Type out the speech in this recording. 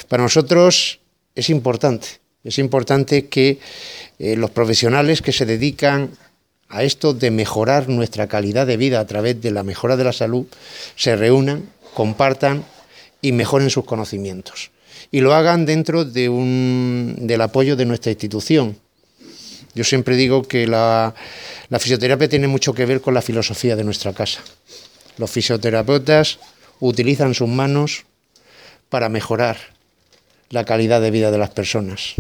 Para nosotros es importante que los profesionales que se dedican a esto de mejorar nuestra calidad de vida a través de la mejora de la salud se reúnan, compartan y mejoren sus conocimientos. Y lo hagan dentro del apoyo de nuestra institución. Yo siempre digo que la fisioterapia tiene mucho que ver con la filosofía de nuestra casa. Los fisioterapeutas utilizan sus manos para mejorar la calidad de vida de las personas.